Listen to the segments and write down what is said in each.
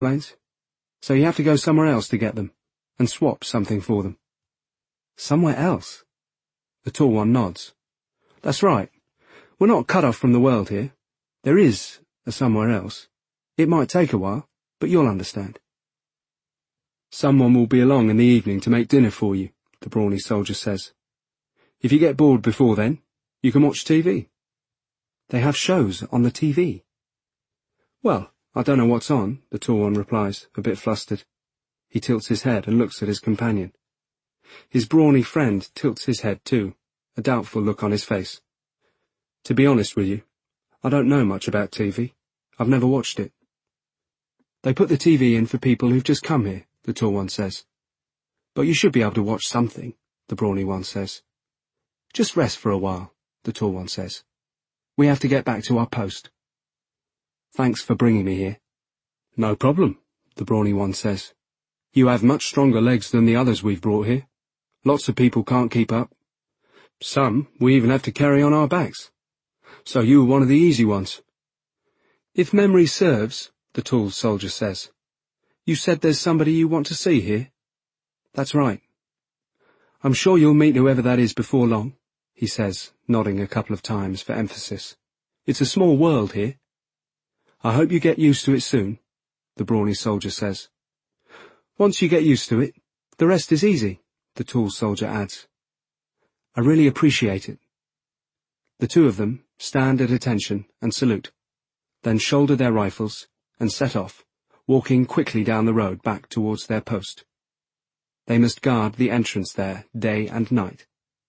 explains. So you have to go somewhere else to get them, and swap something for them. Somewhere else? The tall one nods. That's right. We're not cut off from the world here. There is a somewhere else. It might take a while, but you'll understand. Someone will be along in the evening to make dinner for you, the brawny soldier says. If you get bored before then, you can watch TV. They have shows on the TV. Well, I don't know what's on, the tall one replies, a bit flustered. He tilts his head and looks at his companion. His brawny friend tilts his head too, a doubtful look on his face. To be honest with you, I don't know much about TV. I've never watched it. They put the TV in for people who've just come here, the tall one says. But you should be able to watch something, the brawny one says. Just rest for a while, the tall one says. We have to get back to our post. Thanks for bringing me here. No problem, the brawny one says. You have much stronger legs than the others we've brought here. Lots of people can't keep up. Some we even have to carry on our backs. So you were one of the easy ones. If memory serves, the tall soldier says, you said there's somebody you want to see here? That's right. I'm sure you'll meet whoever that is before long, he says, nodding a couple of times for emphasis. It's a small world here. I hope you get used to it soon, the brawny soldier says. Once you get used to it, the rest is easy, the tall soldier adds. I really appreciate it. The two of them stand at attention and salute, then shoulder their rifles and set off, walking quickly down the road back towards their post. They must guard the entrance there day and night.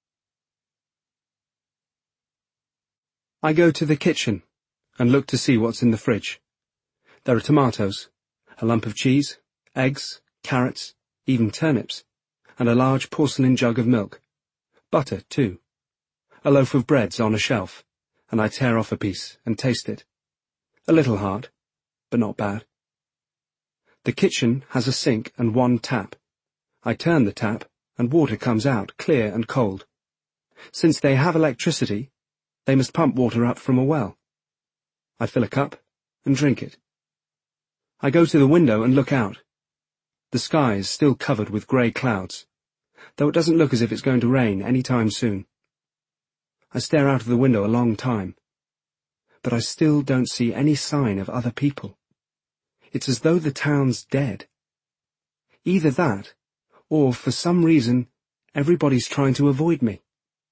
I go to the kitchen and look to see what's in the fridge. There are tomatoes, a lump of cheese, eggs, carrots, even turnips, and a large porcelain jug of milk. Butter, too. A loaf of bread's on a shelf, and I tear off a piece and taste it. A little hard, but not bad. The kitchen has a sink and one tap. I turn the tap, and water comes out clear and cold. Since they have electricity, they must pump water up from a well. I fill a cup and drink it. I go to the window and look out. The sky is still covered with grey clouds, though it doesn't look as if it's going to rain any time soon. I stare out of the window a long time, but I still don't see any sign of other people. It's as though the town's dead. Either that, or for some reason, everybody's trying to avoid me.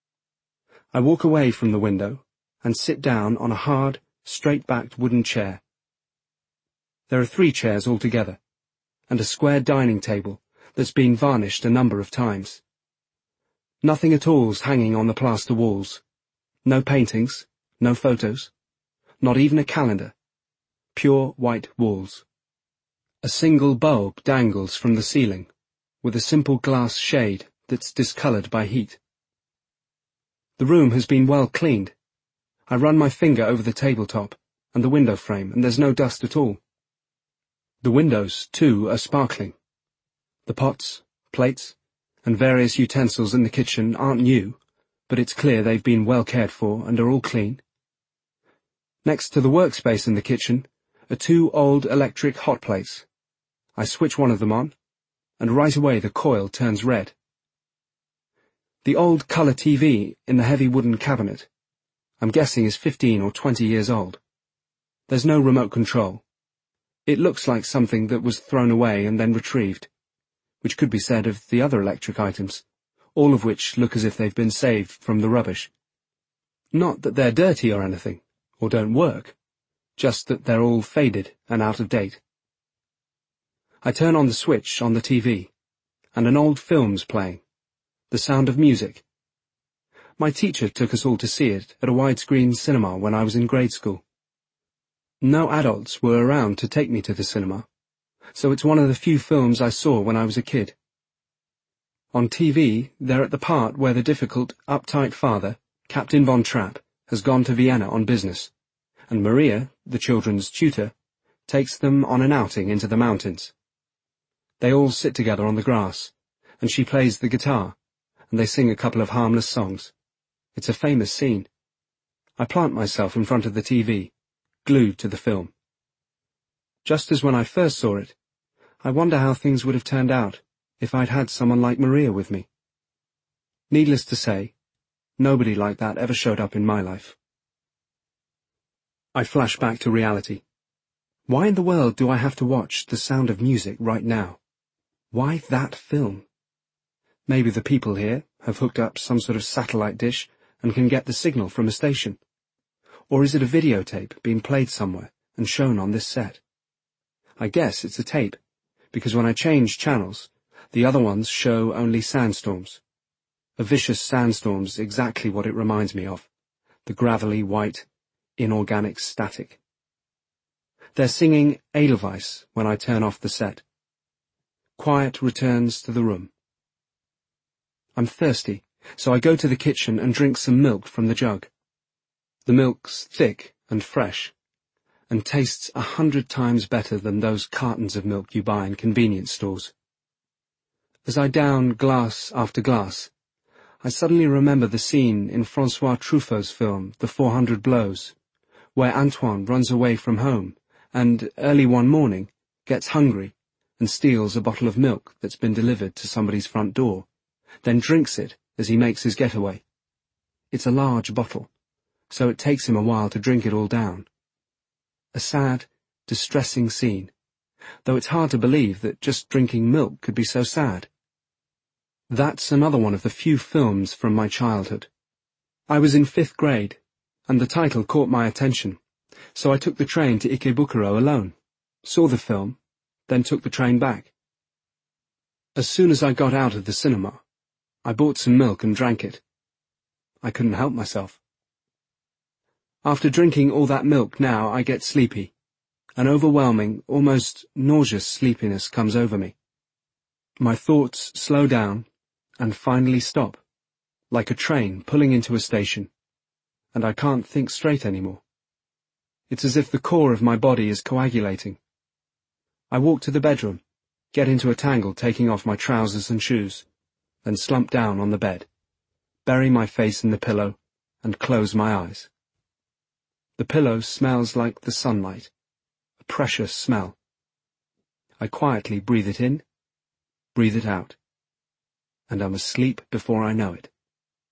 I walk away from the window and sit down on a hard, straight-backed wooden chair. There are 3 chairs altogether, and a square dining table that's been varnished a number of times. Nothing at all's hanging on the plaster walls. No paintings, no photos, not even a calendar. Pure white walls. A single bulb dangles from the ceiling, with a simple glass shade that's discoloured by heat. The room has been well cleaned. I run my finger over the tabletop and the window frame, and there's no dust at all. The windows, too, are sparkling. The pots, plates, and various utensils in the kitchen aren't new, but it's clear they've been well cared for and are all clean. Next to the workspace in the kitchen are 2 old electric hot plates. I switch one of them on, and right away the coil turns red. The old colour TV in the heavy wooden cabinet, I'm guessing is 15 or 20 years old. There's no remote control. It looks like something that was thrown away and then retrieved, which could be said of the other electric items, all of which look as if they've been saved from the rubbish. Not that they're dirty or anything, or don't work, just that they're all faded and out of date. I turn on the switch on the TV, and an old film's playing, The Sound of Music. My teacher took us all to see it at a widescreen cinema when I was in grade school. No adults were around to take me to the cinema, so it's one of the few films I saw when I was a kid. On TV, they're at the part where the difficult, uptight father, Captain Von Trapp, has gone to Vienna on business, and Maria, the children's tutor, takes them on an outing into the mountains. They all sit together on the grass, and she plays the guitar, and they sing a couple of harmless songs. It's a famous scene. I plant myself in front of the TV, glued to the film. Just as when I first saw it, I wonder how things would have turned out if I'd had someone like Maria with me. Needless to say, nobody like that ever showed up in my life. I flash back to reality. Why in the world do I have to watch The Sound of Music right now? Why that film? Maybe the people here have hooked up some sort of satellite dish and can get the signal from a station. Or is it a videotape being played somewhere and shown on this set? I guess it's a tape, because when I change channels, the other ones show only sandstorms. A vicious sandstorm's exactly what it reminds me of. The gravelly, white, inorganic static. They're singing Edelweiss when I turn off the set. Quiet returns to the room. I'm thirsty, so I go to the kitchen and drink some milk from the jug. The milk's thick and fresh, and tastes 100 times better than those cartons of milk you buy in convenience stores. As I down glass after glass, I suddenly remember the scene in François Truffaut's film The 400 Blows, where Antoine runs away from home and, early one morning, gets hungry and steals a bottle of milk that's been delivered to somebody's front door, then drinks it as he makes his getaway. It's a large bottle, so it takes him a while to drink it all down. A sad, distressing scene, though it's hard to believe that just drinking milk could be so sad. That's another one of the few films from my childhood. I was in 5th grade, and the title caught my attention, so I took the train to Ikebukuro alone, saw the film, then took the train back. As soon as I got out of the cinema, I bought some milk and drank it. I couldn't help myself. After drinking all that milk now, I get sleepy. An overwhelming, almost nauseous sleepiness comes over me. My thoughts slow down and finally stop, like a train pulling into a station, and I can't think straight anymore. It's as if the core of my body is coagulating. I walk to the bedroom, get into a tangle taking off my trousers and shoes, then slump down on the bed, bury my face in the pillow, and close my eyes. The pillow smells like the sunlight, a precious smell. I quietly breathe it in, breathe it out, and I'm asleep before I know it.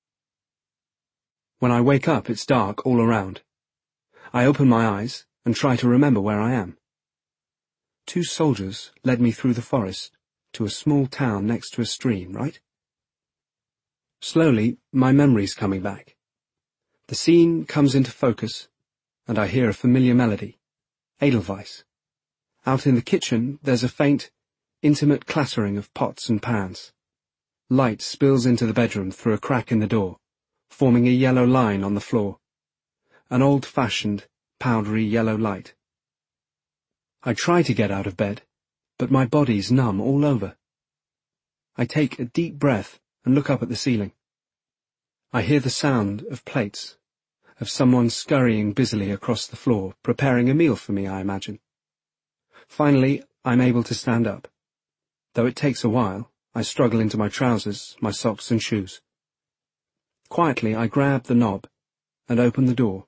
When I wake up, it's dark all around. I open my eyes and try to remember where I am. 2 soldiers led me through the forest to a small town next to a stream, right? Slowly, my memory's coming back. The scene comes into focus, and I hear a familiar melody, Edelweiss. Out in the kitchen, there's a faint, intimate clattering of pots and pans. Light spills into the bedroom through a crack in the door, forming a yellow line on the floor. An old-fashioned, powdery yellow light. I try to get out of bed, but my body's numb all over. I take a deep breath and look up at the ceiling. I hear the sound of plates, of someone scurrying busily across the floor, preparing a meal for me, I imagine. Finally, I'm able to stand up. Though it takes a while, I struggle into my trousers, my socks and shoes. Quietly, I grab the knob and open the door.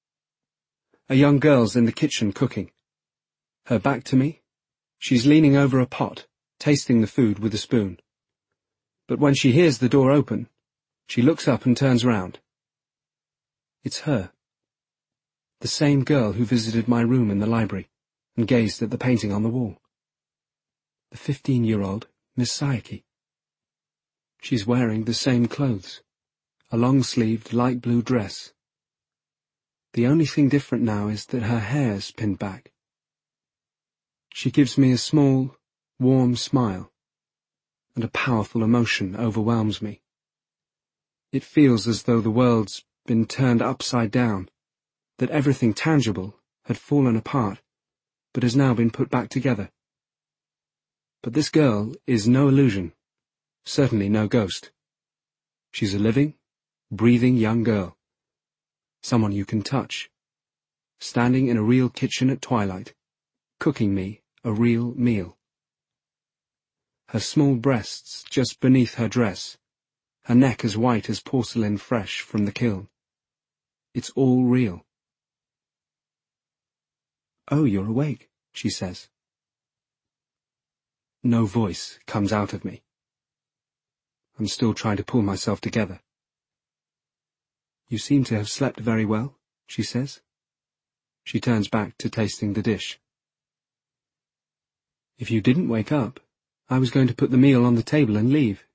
A young girl's in the kitchen cooking. Her back to me, she's leaning over a pot, tasting the food with a spoon. But when she hears the door open, she looks up and turns round. It's her. The same girl who visited my room in the library and gazed at the painting on the wall. The 15-year-old Miss Saiki. She's wearing the same clothes, a long-sleeved light blue dress. The only thing different now is that her hair's pinned back. She gives me a small, warm smile, and a powerful emotion overwhelms me. It feels as though the world's been turned upside down, that everything tangible had fallen apart, but has now been put back together. But this girl is no illusion, certainly no ghost. She's a living, breathing young girl, someone you can touch, standing in a real kitchen at twilight, cooking me a real meal. Her small breasts just beneath her dress, her neck as white as porcelain fresh from the kiln. It's all real. Oh, you're awake, she says. No voice comes out of me. I'm still trying to pull myself together. You seem to have slept very well, she says. She turns back to tasting the dish. If you didn't wake up, I was going to put the meal on the table and leave.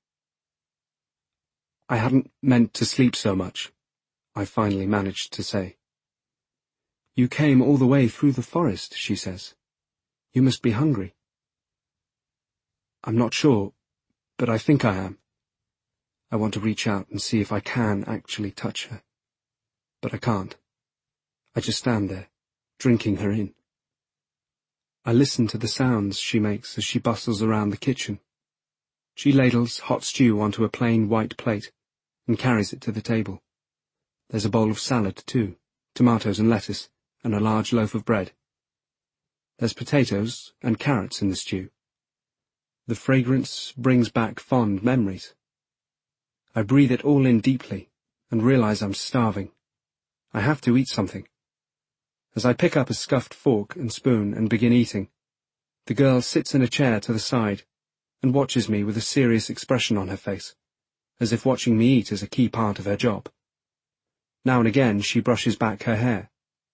I hadn't meant to sleep so much, I finally managed to say. You came all the way through the forest, she says. You must be hungry. I'm not sure, but I think I am. I want to reach out and see if I can actually touch her. But I can't. I just stand there, drinking her in. I listen to the sounds she makes as she bustles around the kitchen. She ladles hot stew onto a plain white plate and carries it to the table. There's a bowl of salad, too, tomatoes and lettuce, and a large loaf of bread. There's potatoes and carrots in the stew. The fragrance brings back fond memories. I breathe it all in deeply and realize I'm starving. I have to eat something. As I pick up a scuffed fork and spoon and begin eating, the girl sits in a chair to the side and watches me with a serious expression on her face, as if watching me eat is a key part of her job. Now and again she brushes back her hair.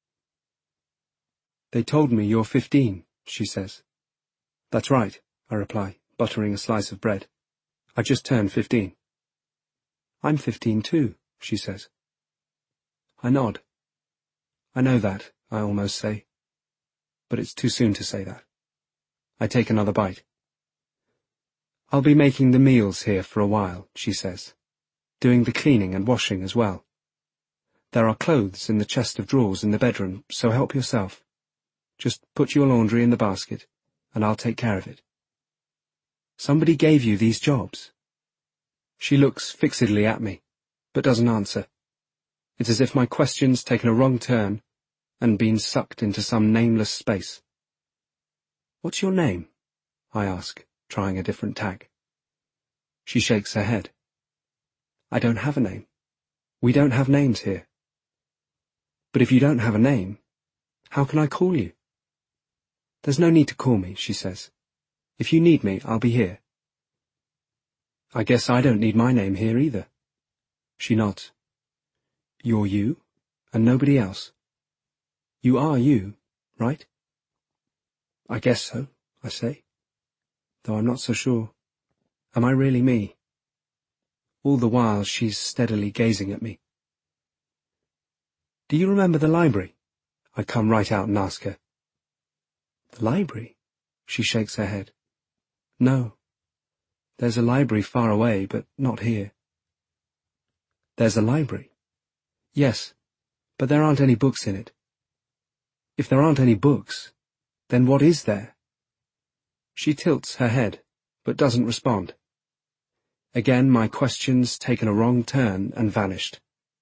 They told me you're 15, she says. That's right, I reply, buttering a slice of bread. I just turned 15. I'm 15 too, she says. I nod. I know that, I almost say. But it's too soon to say that. I take another bite. I'll be making the meals here for a while, she says, doing the cleaning and washing as well. There are clothes in the chest of drawers in the bedroom, so help yourself. Just put your laundry in the basket, and I'll take care of it. Somebody gave you these jobs? She looks fixedly at me, but doesn't answer. It's as if my question's taken a wrong turn and been sucked into some nameless space. What's your name? I ask, trying a different tack. She shakes her head. I don't have a name. We don't have names here. But if you don't have a name, how can I call you? There's no need to call me, she says. If you need me, I'll be here. I guess I don't need my name here either. She nods. You're you, and nobody else. You are you, right? I guess so, I say, though I'm not so sure. Am I really me? All the while she's steadily gazing at me. Do you remember the library? I come right out and ask her. The library? She shakes her head. No. There's a library far away, but not here. There's a library? Yes, but there aren't any books in it. If there aren't any books, then what is there? She tilts her head, but doesn't respond. Again my question's taken a wrong turn and vanished.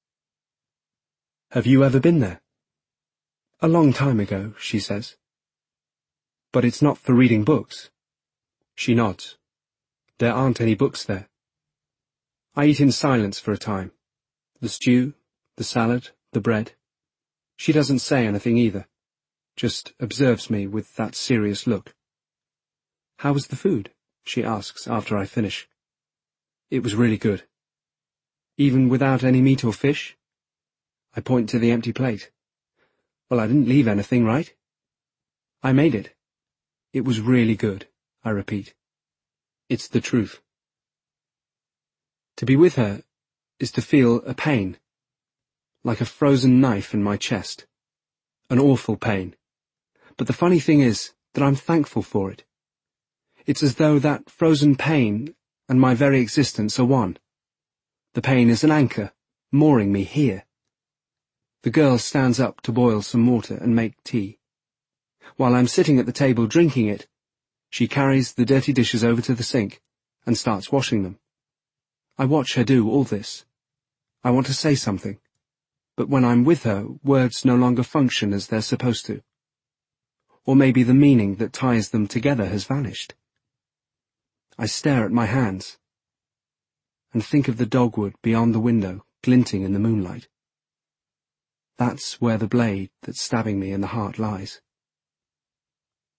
Have you ever been there? A long time ago, she says. But it's not for reading books. She nods. There aren't any books there. I eat in silence for a time. The stew, the salad, the bread. She doesn't say anything either, just observes me with that serious look. How was the food? She asks after I finish. It was really good. Even without any meat or fish? I point to the empty plate. Well, I didn't leave anything, right? I made it. It was really good, I repeat. It's the truth. To be with her is to feel a pain, like a frozen knife in my chest. An awful pain. But the funny thing is that I'm thankful for it. It's as though that frozen pain and my very existence are one. The pain is an anchor, mooring me here. The girl stands up to boil some water and make tea. While I'm sitting at the table drinking it, she carries the dirty dishes over to the sink and starts washing them. I watch her do all this. I want to say something, but when I'm with her, words no longer function as they're supposed to. Or maybe the meaning that ties them together has vanished. I stare at my hands and think of the dogwood beyond the window glinting in the moonlight. That's where the blade that's stabbing me in the heart lies.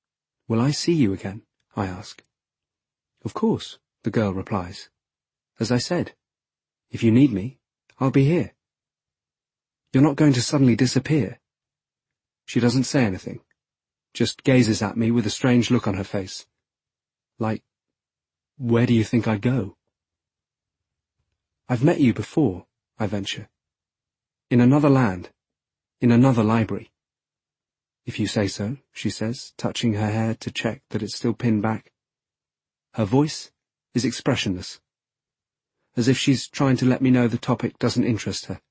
Will I see you again? I ask. Of course, the girl replies. As I said, if you need me, I'll be here. You're not going to suddenly disappear. She doesn't say anything, just gazes at me with a strange look on her face. Like, where do you think I'd go? I've met you before, I venture. In another land, in another library. If you say so, she says, touching her hair to check that it's still pinned back. Her voice is expressionless, as if she's trying to let me know the topic doesn't interest her.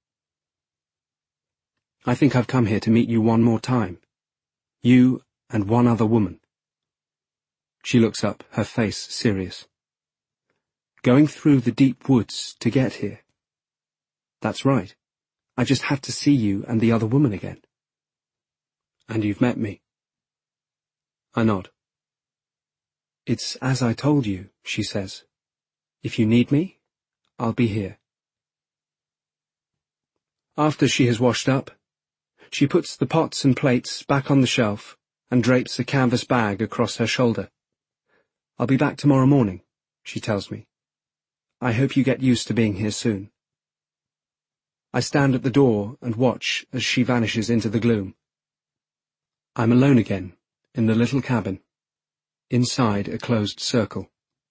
I think I've come here to meet you one more time. You and one other woman. She looks up, her face serious. Going through the deep woods to get here. That's right. I just had to see you and the other woman again. And you've met me. I nod. It's as I told you, she says. If you need me, I'll be here. After she has washed up, she puts the pots and plates back on the shelf and drapes a canvas bag across her shoulder. I'll be back tomorrow morning, she tells me. I hope you get used to being here soon. I stand at the door and watch as she vanishes into the gloom. I'm alone again, in the little cabin, inside a closed circle.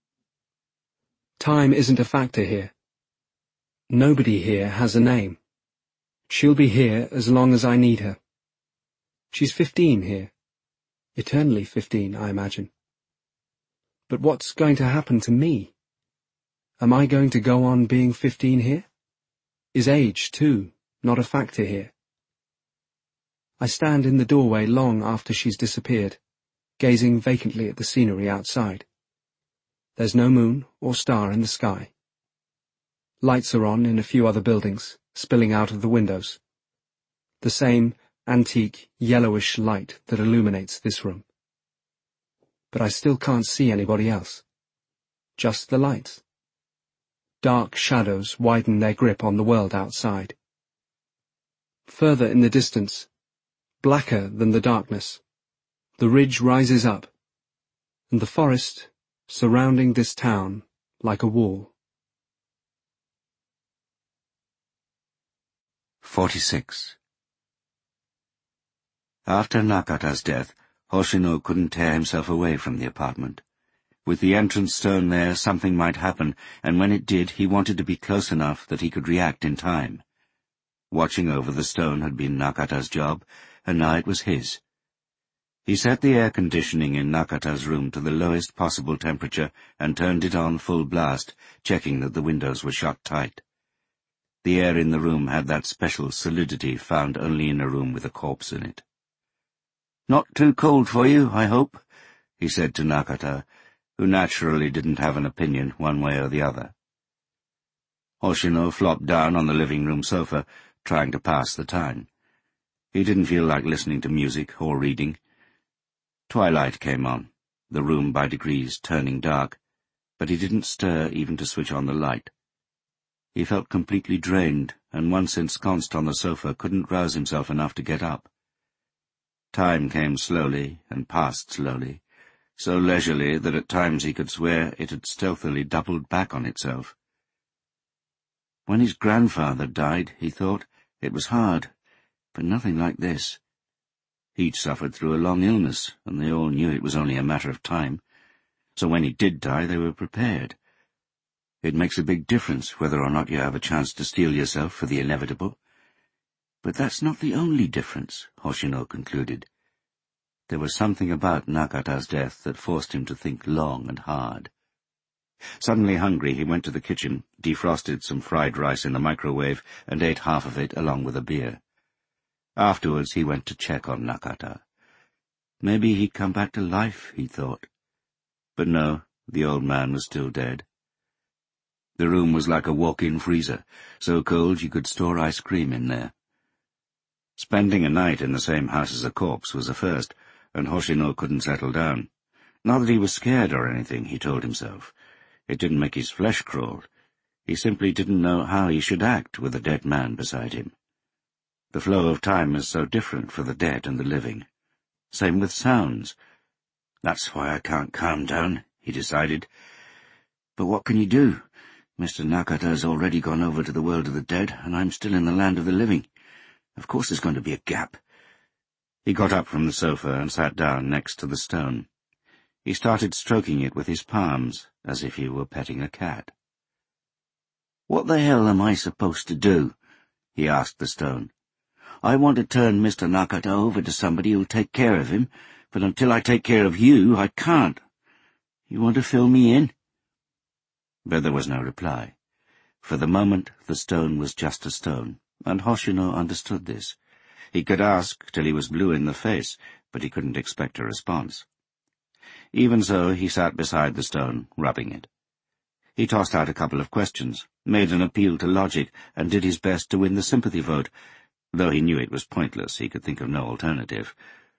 Time isn't a factor here. Nobody here has a name. She'll be here as long as I need her. She's 15 here. Eternally 15, I imagine. But what's going to happen to me? Am I going to go on being 15 here? Is age, too, not a factor here? I stand in the doorway long after she's disappeared, gazing vacantly at the scenery outside. There's no moon or star in the sky. Lights are on in a few other buildings, spilling out of the windows. The same antique, yellowish light that illuminates this room. But I still can't see anybody else. Just the lights. Dark shadows widen their grip on the world outside. Further in the distance, blacker than the darkness, the ridge rises up, and the forest surrounding this town like a wall. 46. After Nakata's death, Hoshino couldn't tear himself away from the apartment. With the entrance stone there, something might happen, and when it did, he wanted to be close enough that he could react in time. Watching over the stone had been Nakata's job, and now it was his. He set the air conditioning in Nakata's room to the lowest possible temperature and turned it on full blast, checking that the windows were shut tight. The air in the room had that special solidity found only in a room with a corpse in it. "Not too cold for you, I hope," he said to Nakata, who naturally didn't have an opinion one way or the other. Hoshino flopped down on the living-room sofa, trying to pass the time. He didn't feel like listening to music or reading. Twilight came on, the room by degrees turning dark, but he didn't stir even to switch on the light. He felt completely drained, and once ensconced on the sofa couldn't rouse himself enough to get up. Time came slowly and passed slowly, so leisurely that at times he could swear it had stealthily doubled back on itself. When his grandfather died, he thought, it was hard, but nothing like this. He'd suffered through a long illness, and they all knew it was only a matter of time, so when he did die they were prepared. It makes a big difference whether or not you have a chance to steel yourself for the inevitable. But that's not the only difference, Hoshino concluded. There was something about Nakata's death that forced him to think long and hard. Suddenly hungry, he went to the kitchen, defrosted some fried rice in the microwave, and ate half of it along with a beer. Afterwards he went to check on Nakata. Maybe he'd come back to life, he thought. But no, the old man was still dead. The room was like a walk-in freezer, so cold you could store ice cream in there. Spending a night in the same house as a corpse was a first, and Hoshino couldn't settle down. Not that he was scared or anything, he told himself. It didn't make his flesh crawl. He simply didn't know how he should act with a dead man beside him. The flow of time is so different for the dead and the living. Same with sounds. That's why I can't calm down, he decided. But what can you do? Mr. Nakata's already gone over to the world of the dead, and I'm still in the land of the living. Of course there's going to be a gap. He got up from the sofa and sat down next to the stone. He started stroking it with his palms, as if he were petting a cat. "What the hell am I supposed to do?" he asked the stone. "I want to turn Mr. Nakata over to somebody who'll take care of him, but until I take care of you, I can't. You want to fill me in?" But there was no reply. For the moment, the stone was just a stone, and Hoshino understood this. He could ask till he was blue in the face, but he couldn't expect a response. Even so, he sat beside the stone, rubbing it. He tossed out a couple of questions, made an appeal to logic, and did his best to win the sympathy vote. Though he knew it was pointless, he could think of no alternative.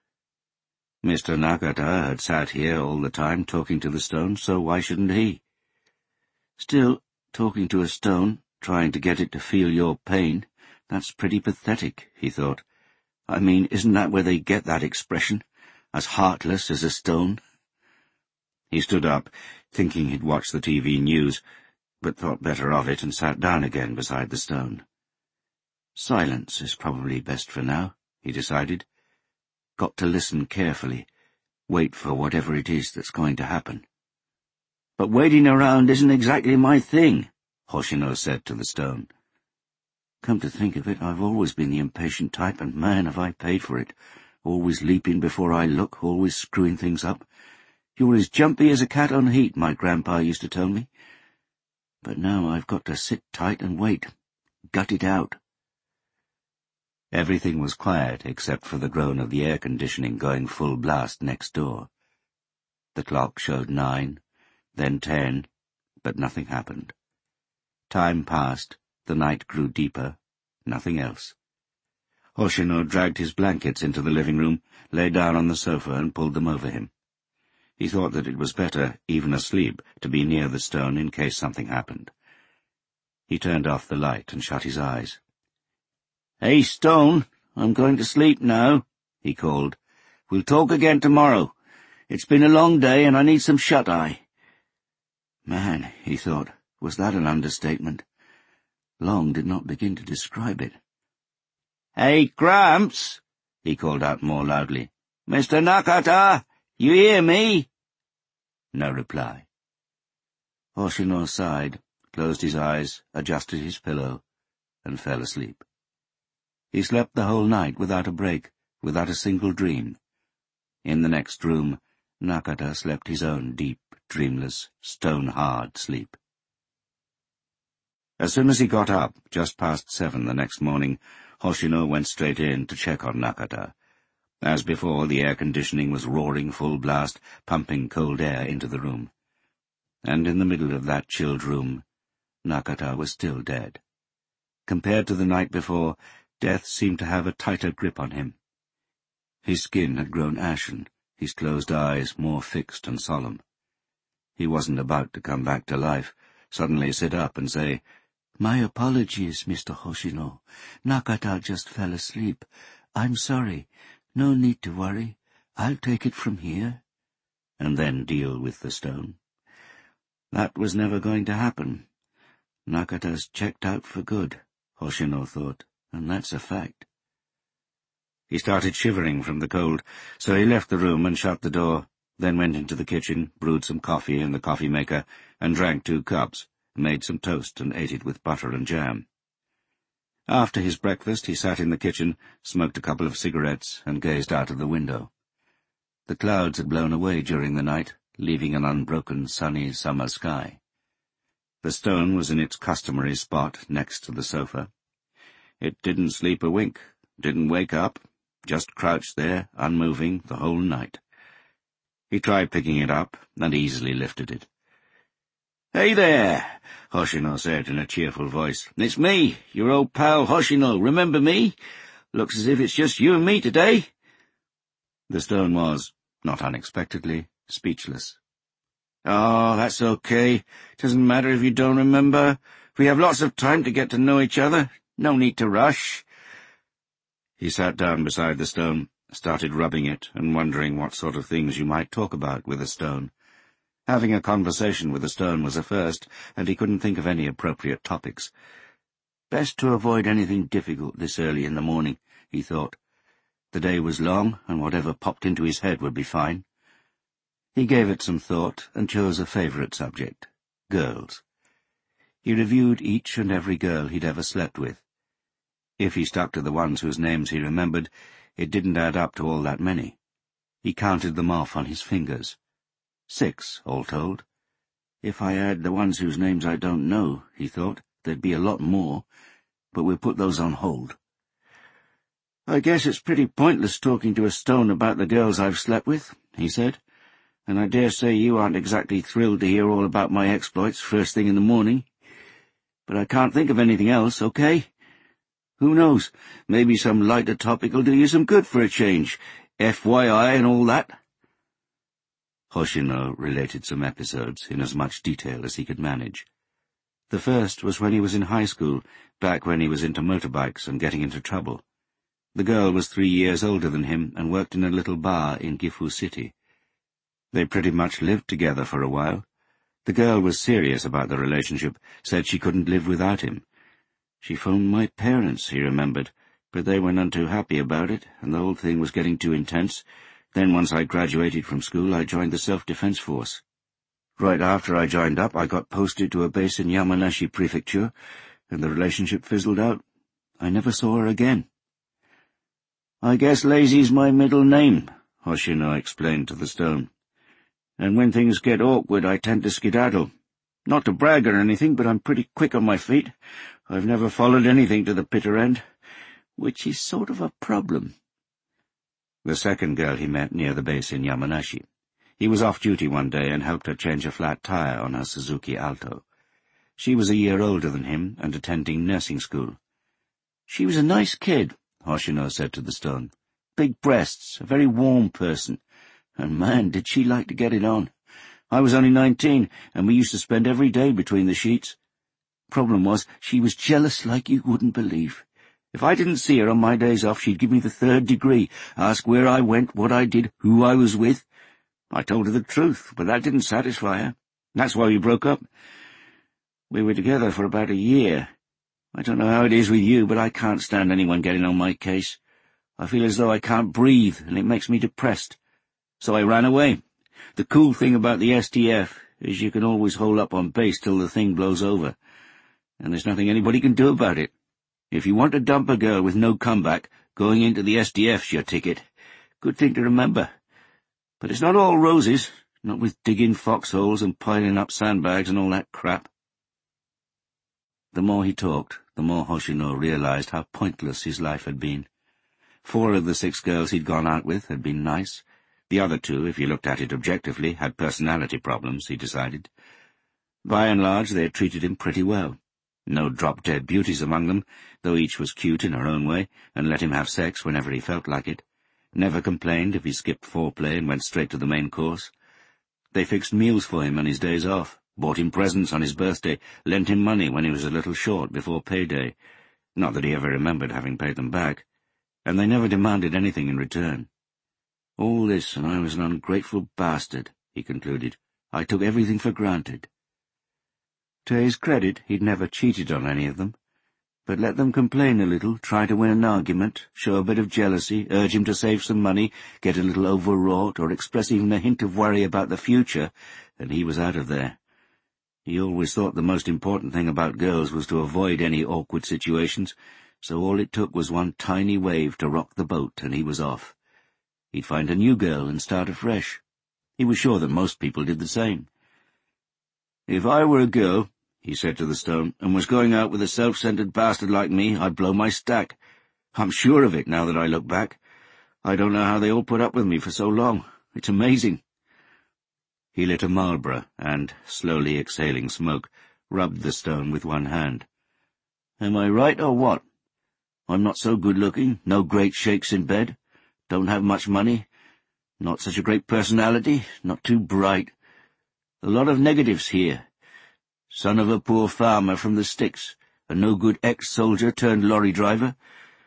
Mr. Nakata had sat here all the time talking to the stone, so why shouldn't he? Still, talking to a stone, trying to get it to feel your pain, that's pretty pathetic, he thought. I mean, isn't that where they get that expression? As heartless as a stone? He stood up, thinking he'd watch the TV news, but thought better of it and sat down again beside the stone. Silence is probably best for now, he decided. Got to listen carefully, wait for whatever it is that's going to happen. But waiting around isn't exactly my thing, Hoshino said to the stone. Come to think of it, I've always been the impatient type, and man, have I paid for it. Always leaping before I look, always screwing things up. You're as jumpy as a cat on heat, my grandpa used to tell me. But now I've got to sit tight and wait. Gut it out. Everything was quiet except for the groan of the air conditioning going full blast next door. The clock showed 9, then 10, but nothing happened. Time passed, the night grew deeper, nothing else. Hoshino dragged his blankets into the living room, lay down on the sofa and pulled them over him. He thought that it was better, even asleep, to be near the stone in case something happened. He turned off the light and shut his eyes. "Hey, Stone, I'm going to sleep now," he called. "We'll talk again tomorrow. It's been a long day and I need some shut-eye." Man, he thought, was that an understatement? Long did not begin to describe it. "Hey, Gramps," he called out more loudly. "Mr. Nakata, you hear me?" No reply. Hoshino sighed, closed his eyes, adjusted his pillow, and fell asleep. He slept the whole night without a break, without a single dream. In the next room, Nakata slept his own deep, dreamless, stone-hard sleep. As soon as he got up, just past 7 the next morning, Hoshino went straight in to check on Nakata. As before, the air conditioning was roaring full blast, pumping cold air into the room. And in the middle of that chilled room, Nakata was still dead. Compared to the night before, death seemed to have a tighter grip on him. His skin had grown ashen, his closed eyes more fixed and solemn. He wasn't about to come back to life, suddenly sit up and say, "My apologies, Mr. Hoshino. Nakata just fell asleep. I'm sorry. No need to worry. I'll take it from here," and then deal with the stone. That was never going to happen. Nakata's checked out for good, Hoshino thought, and that's a fact. He started shivering from the cold, so he left the room and shut the door, then went into the kitchen, brewed some coffee in the coffee maker, and drank 2 cups, made some toast and ate it with butter and jam. After his breakfast he sat in the kitchen, smoked a couple of cigarettes, and gazed out of the window. The clouds had blown away during the night, leaving an unbroken sunny summer sky. The stone was in its customary spot next to the sofa. It didn't sleep a wink, didn't wake up, just crouched there, unmoving, the whole night. He tried picking it up, and easily lifted it. "Hey there," Hoshino said in a cheerful voice. "It's me, your old pal Hoshino. Remember me? Looks as if it's just you and me today." The stone was, not unexpectedly, speechless. "Oh, that's okay. Doesn't matter if you don't remember. We have lots of time to get to know each other. No need to rush." He sat down beside the stone, started rubbing it and wondering what sort of things you might talk about with a stone. Having a conversation with a stone was a first, and he couldn't think of any appropriate topics. Best to avoid anything difficult this early in the morning, he thought. The day was long, and whatever popped into his head would be fine. He gave it some thought and chose a favourite subject, girls. He reviewed each and every girl he'd ever slept with. If he stuck to the ones whose names he remembered, it didn't add up to all that many. He counted them off on his fingers. 6, all told. If I add the ones whose names I don't know, he thought, there'd be a lot more, but we'll put those on hold. I guess it's pretty pointless talking to a stone about the girls I've slept with, he said, and I dare say you aren't exactly thrilled to hear all about my exploits first thing in the morning. But I can't think of anything else, okay? Who knows, maybe some lighter topic will do you some good for a change, FYI and all that. Hoshino related some episodes in as much detail as he could manage. The first was when he was in high school, back when he was into motorbikes and getting into trouble. The girl was 3 years older than him and worked in a little bar in Gifu City. They pretty much lived together for a while. The girl was serious about the relationship, said she couldn't live without him. She phoned my parents, he remembered, but they were none too happy about it, and the whole thing was getting too intense. Then once I graduated from school, I joined the self-defense force. Right after I joined up, I got posted to a base in Yamanashi Prefecture, and the relationship fizzled out. I never saw her again. I guess Lazy's my middle name, Hoshino explained to the stone. And when things get awkward, I tend to skedaddle. Not to brag or anything, but I'm pretty quick on my feet. I've never followed anything to the bitter end, which is sort of a problem. The second girl he met near the base in Yamanashi. He was off duty one day and helped her change a flat tire on her Suzuki Alto. She was a year older than him and attending nursing school. She was a nice kid, Hoshino said to the stone. Big breasts, a very warm person. And man, did she like to get it on. I was only 19, and we used to spend every day between the sheets. Problem was, she was jealous like you wouldn't believe. If I didn't see her on my days off, she'd give me the 3rd degree, ask where I went, what I did, who I was with. I told her the truth, but that didn't satisfy her. That's why we broke up. We were together for about a year. I don't know how it is with you, but I can't stand anyone getting on my case. I feel as though I can't breathe, and it makes me depressed. So I ran away. The cool thing about the STF is you can always hole up on base till the thing blows over, and there's nothing anybody can do about it. If you want to dump a girl with no comeback, going into the SDF's your ticket. Good thing to remember. But it's not all roses, not with digging foxholes and piling up sandbags and all that crap. The more he talked, the more Hoshino realized how pointless his life had been. 4 of the 6 girls he'd gone out with had been nice. The other 2, if you looked at it objectively, had personality problems, he decided. By and large, they had treated him pretty well. No drop-dead beauties among them, though each was cute in her own way, and let him have sex whenever he felt like it. Never complained if he skipped foreplay and went straight to the main course. They fixed meals for him on his days off, bought him presents on his birthday, lent him money when he was a little short before payday. Not that he ever remembered having paid them back. And they never demanded anything in return. All this, and I was an ungrateful bastard, he concluded. I took everything for granted. To his credit, he'd never cheated on any of them, but let them complain a little, try to win an argument, show a bit of jealousy, urge him to save some money, get a little overwrought, or express even a hint of worry about the future, and he was out of there. He always thought the most important thing about girls was to avoid any awkward situations, so all it took was one tiny wave to rock the boat, and he was off. He'd find a new girl and start afresh. He was sure that most people did the same. If I were a girl, he said to the stone, and was going out with a self-centered bastard like me, I'd blow my stack. I'm sure of it now that I look back. I don't know how they all put up with me for so long. It's amazing. He lit a Marlboro and, slowly exhaling smoke, rubbed the stone with one hand. Am I right or what? I'm not so good-looking, no great shakes in bed, don't have much money, not such a great personality, not too bright. A lot of negatives here. Son of a poor farmer from the sticks, a no-good ex-soldier turned lorry driver.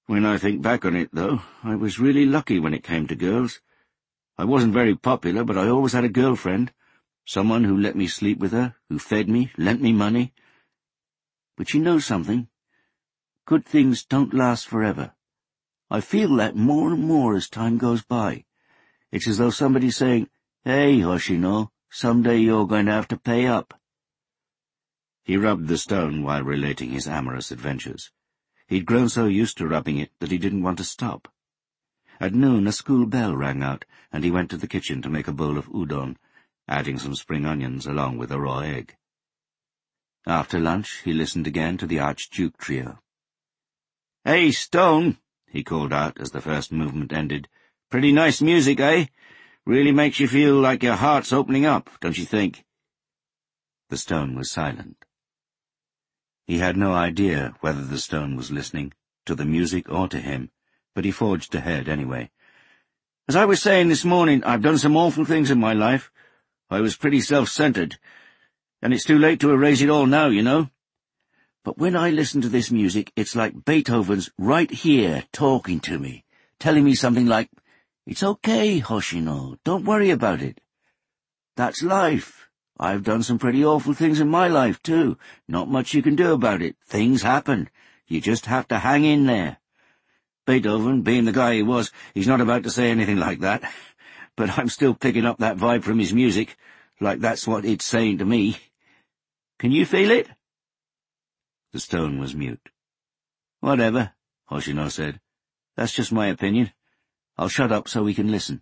When I think back on it, though, I was really lucky when it came to girls. I wasn't very popular, but I always had a girlfriend. Someone who let me sleep with her, who fed me, lent me money. But you know something? Good things don't last forever. I feel that more and more as time goes by. It's as though somebody's saying, "Hey, Hoshino, someday you're going to have to pay up." He rubbed the stone while relating his amorous adventures. He'd grown so used to rubbing it that he didn't want to stop. At noon a school bell rang out, and he went to the kitchen to make a bowl of udon, adding some spring onions along with a raw egg. After lunch he listened again to the Archduke trio. "Hey, Stone," he called out as the first movement ended. "Pretty nice music, eh? Really makes you feel like your heart's opening up, don't you think?" The stone was silent. He had no idea whether the stone was listening, to the music or to him, but he forged ahead anyway. "As I was saying this morning, I've done some awful things in my life. I was pretty self-centered, and it's too late to erase it all now, you know. But when I listen to this music, it's like Beethoven's right here talking to me, telling me something like, 'It's okay, Hoshino, don't worry about it.' That's life. I've done some pretty awful things in my life, too. Not much you can do about it. Things happen. You just have to hang in there. Beethoven, being the guy he was, he's not about to say anything like that. But I'm still picking up that vibe from his music, like that's what it's saying to me. Can you feel it?" The stone was mute. "Whatever," Hoshino said. "That's just my opinion. I'll shut up so we can listen."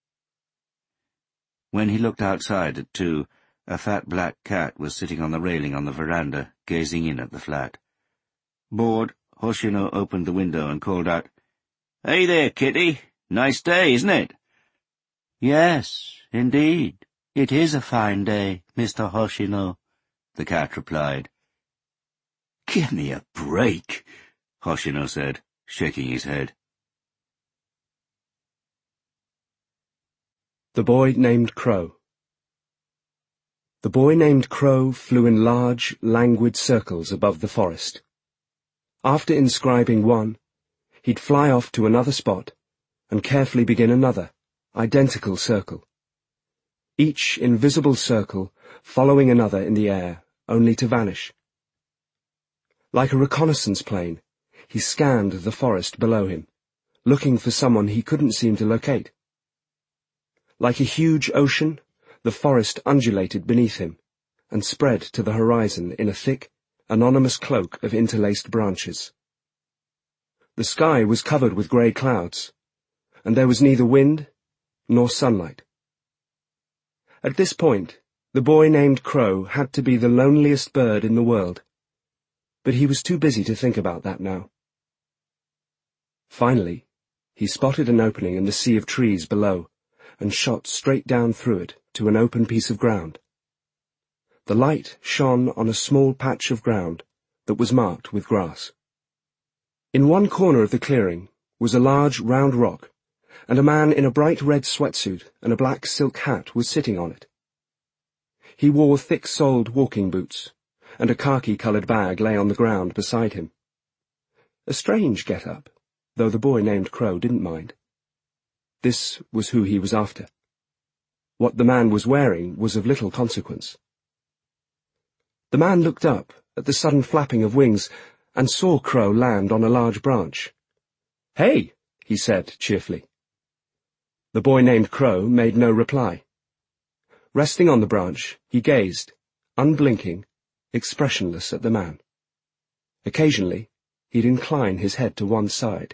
When he looked outside at 2, a fat black cat was sitting on the railing on the veranda, gazing in at the flat. Bored, Hoshino opened the window and called out, "Hey there, kitty. Nice day, isn't it?" "Yes, indeed. It is a fine day, Mr. Hoshino," the cat replied. "Give me a break," Hoshino said, shaking his head. The Boy Named Crow. The boy named Crow flew in large, languid circles above the forest. After inscribing one, he'd fly off to another spot and carefully begin another, identical circle. Each invisible circle following another in the air, only to vanish. Like a reconnaissance plane, he scanned the forest below him, looking for someone he couldn't seem to locate. Like a huge ocean, the forest undulated beneath him and spread to the horizon in a thick, anonymous cloak of interlaced branches. The sky was covered with grey clouds, and there was neither wind nor sunlight. At this point, the boy named Crow had to be the loneliest bird in the world, but he was too busy to think about that now. Finally, he spotted an opening in the sea of trees below and shot straight down through it to an open piece of ground. The light shone on a small patch of ground that was marked with grass. In one corner of the clearing was a large round rock, and a man in a bright red sweatsuit and a black silk hat was sitting on it. He wore thick-soled walking boots, and a khaki-coloured bag lay on the ground beside him. A strange get-up, though the boy named Crow didn't mind. This was who he was after. What the man was wearing was of little consequence. The man looked up at the sudden flapping of wings and saw Crow land on a large branch. "Hey," he said cheerfully. The boy named Crow made no reply. Resting on the branch, he gazed, unblinking, expressionless at the man. Occasionally, he'd incline his head to one side.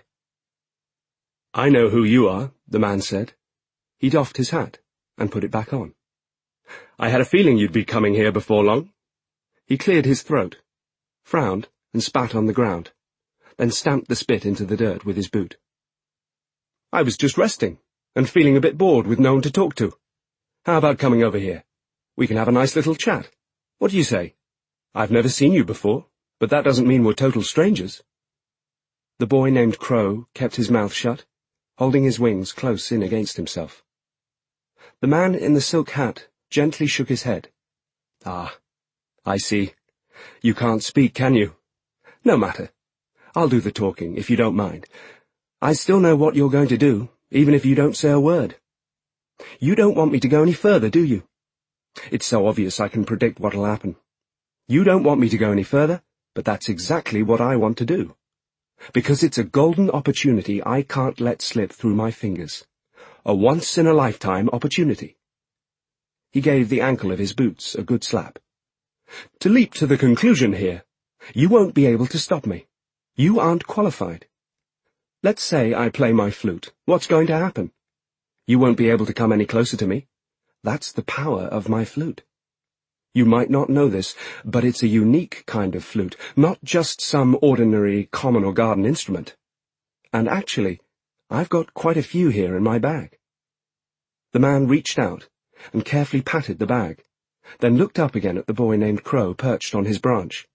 "I know who you are," the man said. He doffed his hat and put it back on. "I had a feeling you'd be coming here before long." He cleared his throat, frowned, and spat on the ground, then stamped the spit into the dirt with his boot. "I was just resting, and feeling a bit bored with no one to talk to. How about coming over here? We can have a nice little chat. What do you say? I've never seen you before, but that doesn't mean we're total strangers." The boy named Crow kept his mouth shut, holding his wings close in against himself. The man in the silk hat gently shook his head. "Ah, I see. You can't speak, can you? No matter. I'll do the talking, if you don't mind. I still know what you're going to do, even if you don't say a word. You don't want me to go any further, do you? It's so obvious I can predict what'll happen. You don't want me to go any further, but that's exactly what I want to do. Because it's a golden opportunity I can't let slip through my fingers. A once-in-a-lifetime opportunity. He gave the ankle of his boots a good slap. To leap to the conclusion here, you won't be able to stop me. You aren't qualified. Let's say I play my flute. What's going to happen? You won't be able to come any closer to me. That's the power of my flute. You might not know this, but it's a unique kind of flute, not just some ordinary common or garden instrument. And actually, I've got quite a few here in my bag. The man reached out and carefully patted the bag, then looked up again at the boy named Crow perched on his branch.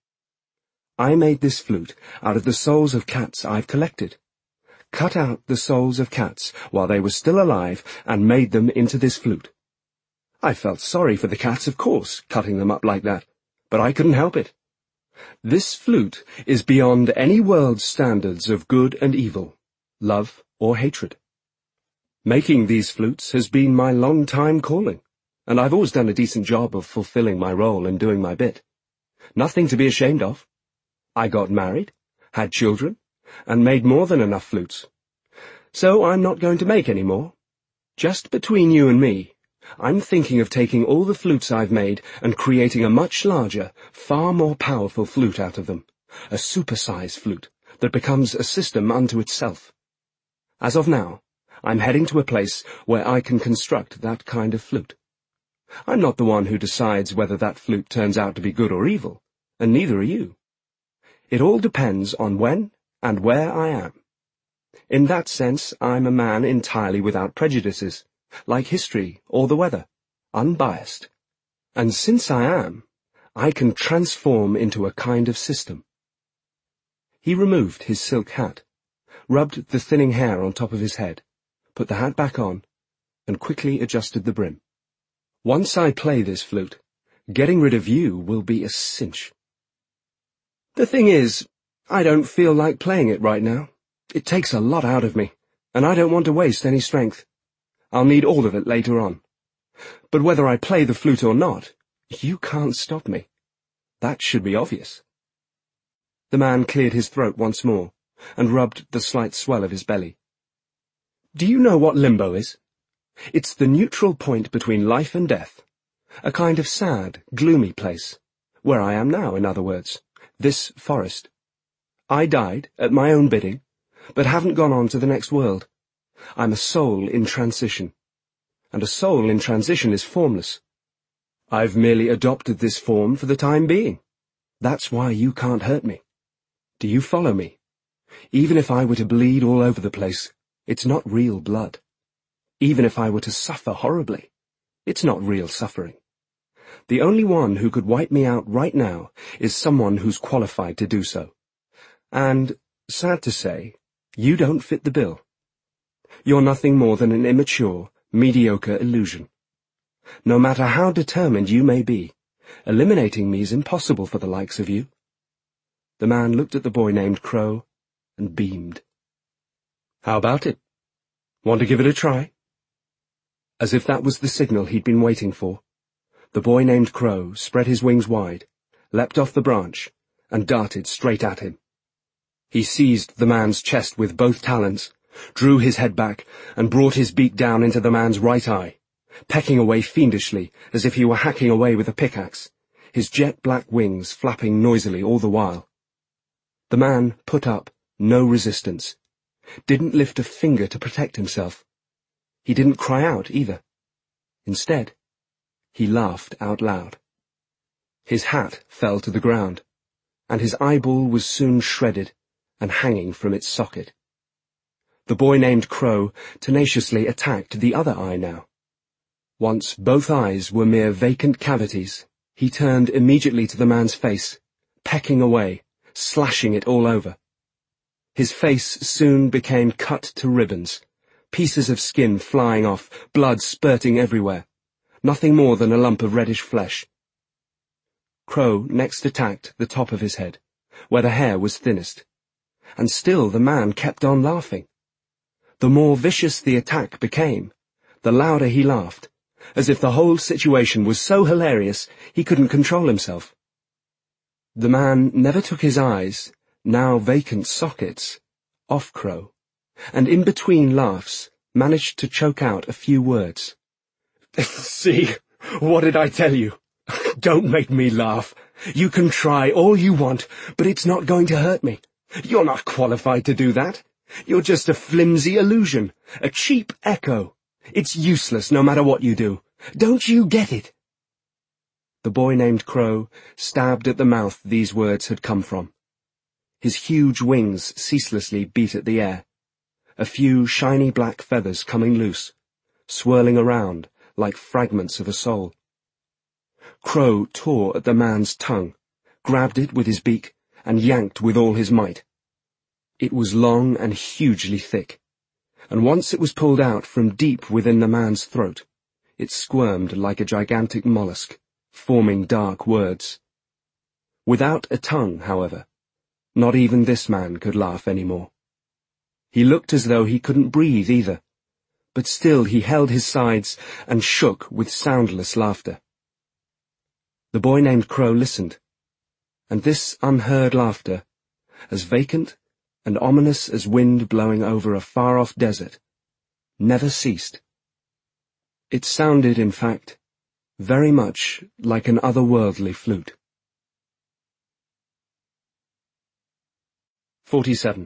I made this flute out of the souls of cats I've collected. Cut out the souls of cats while they were still alive and made them into this flute. I felt sorry for the cats, of course, cutting them up like that, but I couldn't help it. This flute is beyond any world's standards of good and evil, love or hatred. Making these flutes has been my long-time calling, and I've always done a decent job of fulfilling my role and doing my bit. Nothing to be ashamed of. I got married, had children, and made more than enough flutes. So I'm not going to make any more. Just between you and me, I'm thinking of taking all the flutes I've made and creating a much larger, far more powerful flute out of them, a super-size flute that becomes a system unto itself. As of now, I'm heading to a place where I can construct that kind of flute. I'm not the one who decides whether that flute turns out to be good or evil, and neither are you. It all depends on when and where I am. In that sense, I'm a man entirely without prejudices, like history or the weather, unbiased. And since I am, I can transform into a kind of system. He removed his silk hat, rubbed the thinning hair on top of his head, put the hat back on, and quickly adjusted the brim. Once I play this flute, getting rid of you will be a cinch. The thing is, I don't feel like playing it right now. It takes a lot out of me, and I don't want to waste any strength. I'll need all of it later on. But whether I play the flute or not, you can't stop me. That should be obvious. The man cleared his throat once more, and rubbed the slight swell of his belly. Do you know what limbo is? It's the neutral point between life and death. A kind of sad, gloomy place. Where I am now, in other words. This forest. I died, at my own bidding, but haven't gone on to the next world. I'm a soul in transition. And a soul in transition is formless. I've merely adopted this form for the time being. That's why you can't hurt me. Do you follow me? Even if I were to bleed all over the place, it's not real blood. Even if I were to suffer horribly, it's not real suffering. The only one who could wipe me out right now is someone who's qualified to do so. And, sad to say, you don't fit the bill. You're nothing more than an immature, mediocre illusion. No matter how determined you may be, eliminating me is impossible for the likes of you. The man looked at the boy named Crow and beamed. How about it? Want to give it a try? As if that was the signal he'd been waiting for, the boy named Crow spread his wings wide, leapt off the branch, and darted straight at him. He seized the man's chest with both talons, drew his head back, and brought his beak down into the man's right eye, pecking away fiendishly as if he were hacking away with a pickaxe, his jet-black wings flapping noisily all the while. The man put up no resistance, didn't lift a finger to protect himself. He didn't cry out either. Instead, he laughed out loud. His hat fell to the ground, and his eyeball was soon shredded and hanging from its socket. The boy named Crow tenaciously attacked the other eye now. Once both eyes were mere vacant cavities, he turned immediately to the man's face, pecking away, slashing it all over. His face soon became cut to ribbons, pieces of skin flying off, blood spurting everywhere. Nothing more than a lump of reddish flesh. Crow next attacked the top of his head, where the hair was thinnest, and still the man kept on laughing. The more vicious the attack became, the louder he laughed, as if the whole situation was so hilarious he couldn't control himself. The man never took his eyes, now vacant sockets, off Crow, and in between laughs managed to choke out a few words. "See, what did I tell you? Don't make me laugh. You can try all you want, but it's not going to hurt me. You're not qualified to do that. You're just a flimsy illusion, a cheap echo. It's useless no matter what you do. Don't you get it?" The boy named Crow stabbed at the mouth these words had come from. His huge wings ceaselessly beat at the air, a few shiny black feathers coming loose, swirling around like fragments of a soul. Crow tore at the man's tongue, grabbed it with his beak, and yanked with all his might. It was long and hugely thick, and once it was pulled out from deep within the man's throat, it squirmed like a gigantic mollusk, forming dark words. Without a tongue, however, not even this man could laugh any more. He looked as though he couldn't breathe either, but still he held his sides and shook with soundless laughter. The boy named Crow listened, and this unheard laughter, as vacant and ominous as wind blowing over a far-off desert, never ceased. It sounded, in fact, very much like an otherworldly flute. 47.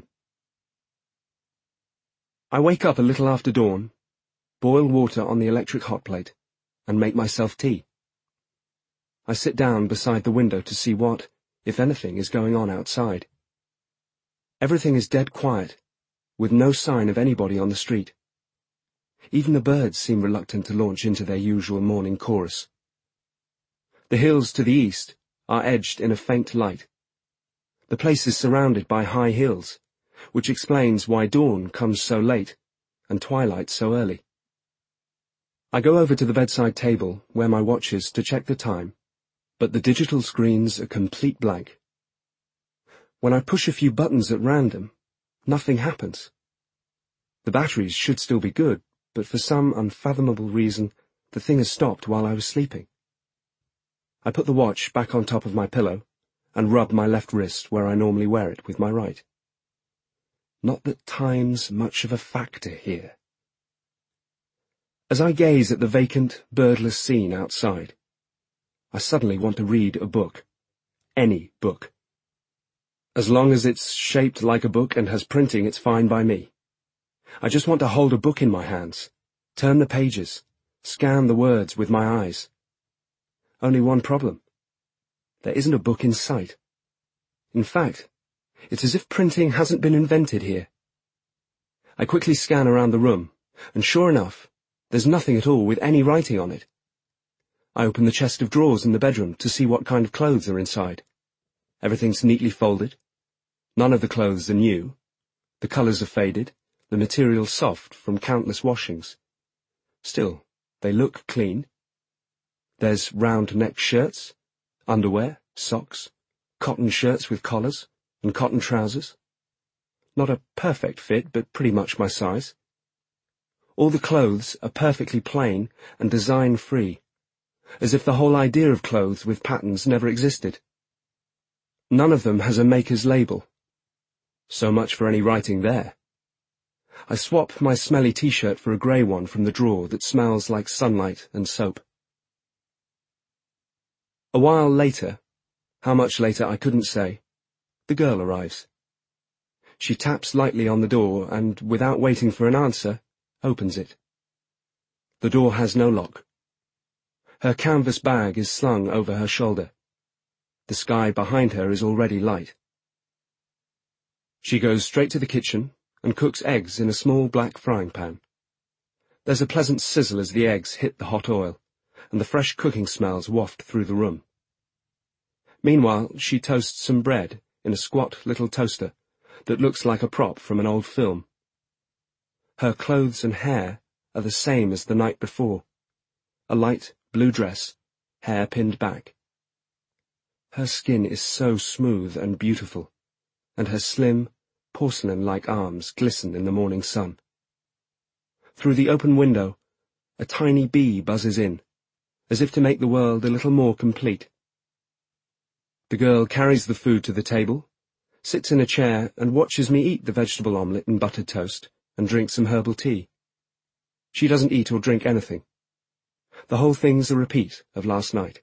I wake up a little after dawn, boil water on the electric hot plate, and make myself tea. I sit down beside the window to see what, if anything, is going on outside. Everything is dead quiet, with no sign of anybody on the street. Even the birds seem reluctant to launch into their usual morning chorus. The hills to the east are edged in a faint light. The place is surrounded by high hills, which explains why dawn comes so late and twilight so early. I go over to the bedside table where my watch is to check the time, but the digital screen's a complete blank. When I push a few buttons at random, nothing happens. The batteries should still be good, but for some unfathomable reason, the thing has stopped while I was sleeping. I put the watch back on top of my pillow and rub my left wrist where I normally wear it with my right. Not that time's much of a factor here. As I gaze at the vacant, birdless scene outside, I suddenly want to read a book. Any book. As long as it's shaped like a book and has printing, it's fine by me. I just want to hold a book in my hands, turn the pages, scan the words with my eyes. Only one problem. There isn't a book in sight. In fact, it's as if printing hasn't been invented here. I quickly scan around the room, and sure enough, there's nothing at all with any writing on it. I open the chest of drawers in the bedroom to see what kind of clothes are inside. Everything's neatly folded. None of the clothes are new. The colours are faded, the material soft from countless washings. Still, they look clean. There's round-neck shirts, underwear, socks, cotton shirts with collars, and cotton trousers. Not a perfect fit, but pretty much my size. All the clothes are perfectly plain and design-free, as if the whole idea of clothes with patterns never existed. None of them has a maker's label. So much for any writing there. I swap my smelly t-shirt for a grey one from the drawer that smells like sunlight and soap. A while later, how much later I couldn't say, the girl arrives. She taps lightly on the door and, without waiting for an answer, opens it. The door has no lock. Her canvas bag is slung over her shoulder. The sky behind her is already light. She goes straight to the kitchen and cooks eggs in a small black frying pan. There's a pleasant sizzle as the eggs hit the hot oil, and the fresh cooking smells waft through the room. Meanwhile, she toasts some bread in a squat little toaster that looks like a prop from an old film. Her clothes and hair are the same as the night before. A light blue dress, hair pinned back. Her skin is so smooth and beautiful, and her slim, porcelain-like arms glisten in the morning sun. Through the open window, a tiny bee buzzes in, as if to make the world a little more complete. The girl carries the food to the table, sits in a chair and watches me eat the vegetable omelette and buttered toast, and drink some herbal tea. She doesn't eat or drink anything. The whole thing's a repeat of last night.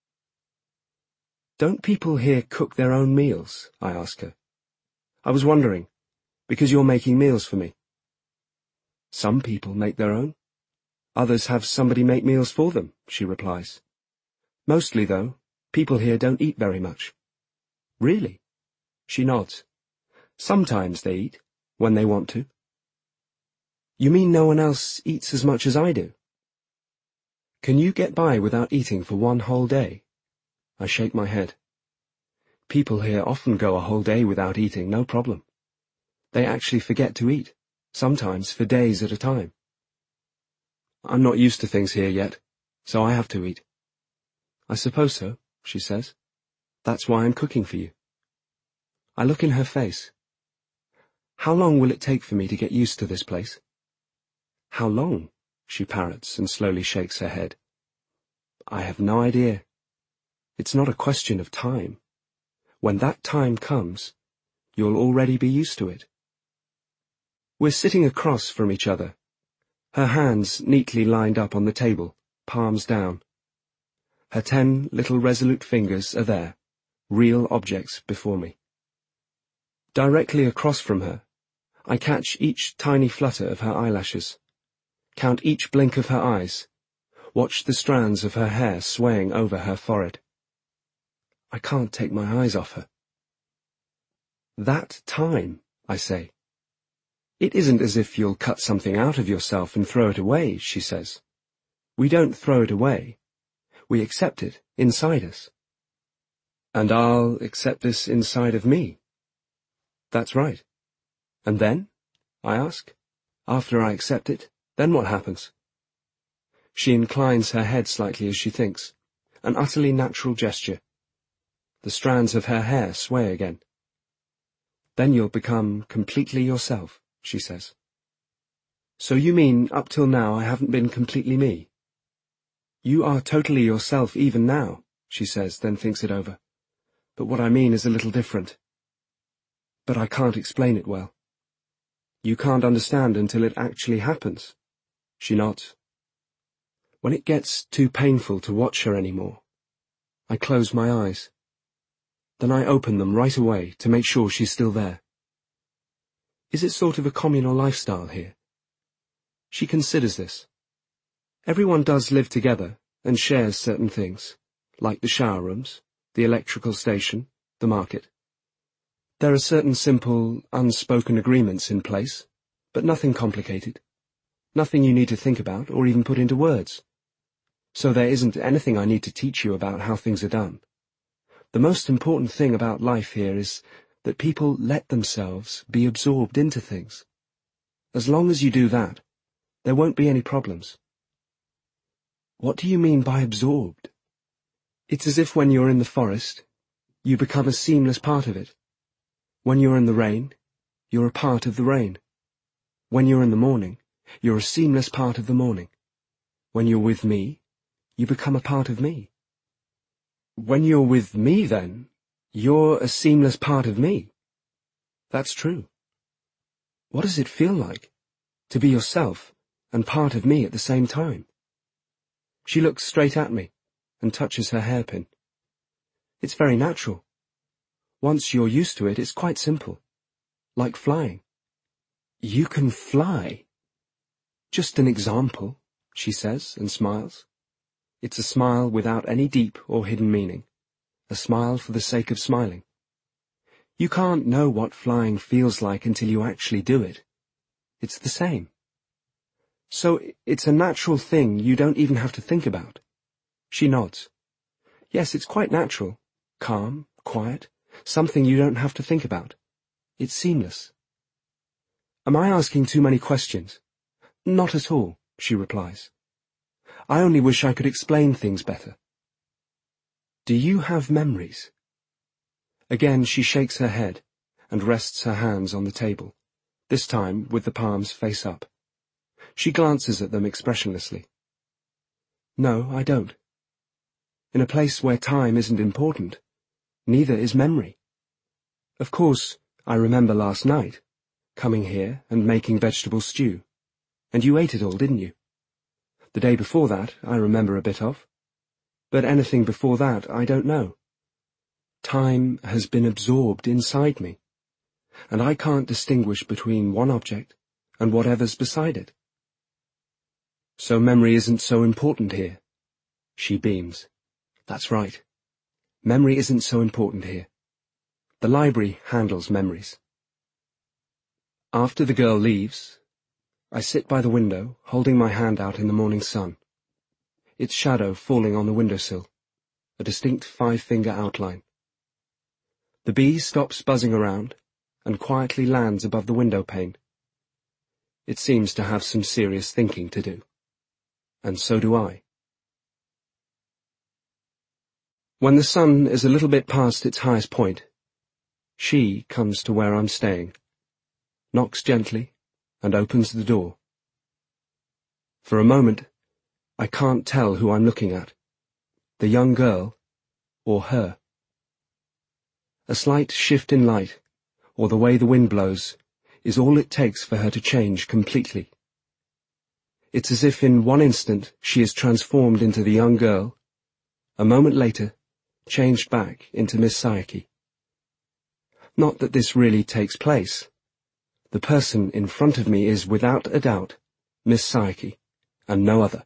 "Don't people here cook their own meals?" I ask her. "I was wondering, because you're making meals for me." "Some people make their own. Others have somebody make meals for them," she replies. "Mostly, though, people here don't eat very much." "Really?" She nods. "Sometimes they eat, when they want to." "You mean no one else eats as much as I do?" "Can you get by without eating for one whole day?" I shake my head. "People here often go a whole day without eating, no problem. They actually forget to eat, sometimes for days at a time." "I'm not used to things here yet, so I have to eat." "I suppose so," she says. "That's why I'm cooking for you." I look in her face. "How long will it take for me to get used to this place?" "How long?" she parrots and slowly shakes her head. "I have no idea. It's not a question of time. When that time comes, you'll already be used to it." We're sitting across from each other, her hands neatly lined up on the table, palms down. Her 10 little resolute fingers are there, real objects before me. Directly across from her, I catch each tiny flutter of her eyelashes, count each blink of her eyes, watch the strands of her hair swaying over her forehead. I can't take my eyes off her. "That time," I say. "It isn't as if you'll cut something out of yourself and throw it away," she says. "We don't throw it away. We accept it inside us." "And I'll accept this inside of me." "That's right. And then?" I ask. "After I accept it, then what happens?" She inclines her head slightly as she thinks, an utterly natural gesture. The strands of her hair sway again. "Then you'll become completely yourself," she says. "So you mean up till now I haven't been completely me?" "You are totally yourself even now," she says, then thinks it over. "But what I mean is a little different. But I can't explain it well." "You can't understand until it actually happens?" She nods. When it gets too painful to watch her anymore, I close my eyes. Then I open them right away to make sure she's still there. Is it sort of a communal lifestyle here? She considers this. Everyone does live together and shares certain things, like the shower rooms, the electrical station, the market. There are certain simple, unspoken agreements in place, but nothing complicated. Nothing you need to think about or even put into words. So there isn't anything I need to teach you about how things are done. The most important thing about life here is that people let themselves be absorbed into things. As long as you do that, there won't be any problems." "What do you mean by absorbed?" "It's as if when you're in the forest, you become a seamless part of it. When you're in the rain, you're a part of the rain. When you're in the morning, you're a seamless part of the morning. When you're with me, you become a part of me." "When you're with me, then, you're a seamless part of me." "That's true." "What does it feel like, to be yourself and part of me at the same time?" She looks straight at me and touches her hairpin. "It's very natural. Once you're used to it, it's quite simple. Like flying." "You can fly?" "Just an example," she says and smiles. It's a smile without any deep or hidden meaning, a smile for the sake of smiling. You can't know what flying feels like until you actually do it. It's the same. So it's a natural thing you don't even have to think about. She nods. Yes, it's quite natural, calm, quiet, something you don't have to think about. It's seamless. Am I asking too many questions? Not at all, she replies. I only wish I could explain things better. Do you have memories? Again she shakes her head, and rests her hands on the table, this time with the palms face up. She glances at them expressionlessly. No, I don't. In a place where time isn't important, neither is memory. Of course, I remember last night, coming here and making vegetable stew. And you ate it all, didn't you? The day before that, I remember a bit of. But anything before that, I don't know. Time has been absorbed inside me, and I can't distinguish between one object and whatever's beside it. So memory isn't so important here. She beams. That's right. Memory isn't so important here. The library handles memories. After the girl leaves, I sit by the window, holding my hand out in the morning sun, its shadow falling on the windowsill, a distinct 5-finger outline. The bee stops buzzing around and quietly lands above the window pane. It seems to have some serious thinking to do. And so do I. When the sun is a little bit past its highest point, she comes to where I'm staying, knocks gently, and opens the door. For a moment, I can't tell who I'm looking at, the young girl or her. A slight shift in light, or the way the wind blows, is all it takes for her to change completely. It's as if in one instant she is transformed into the young girl, a moment later, changed back into Miss Sayaki. Not that this really takes place. The person in front of me is, without a doubt, Miss Sayaki, and no other.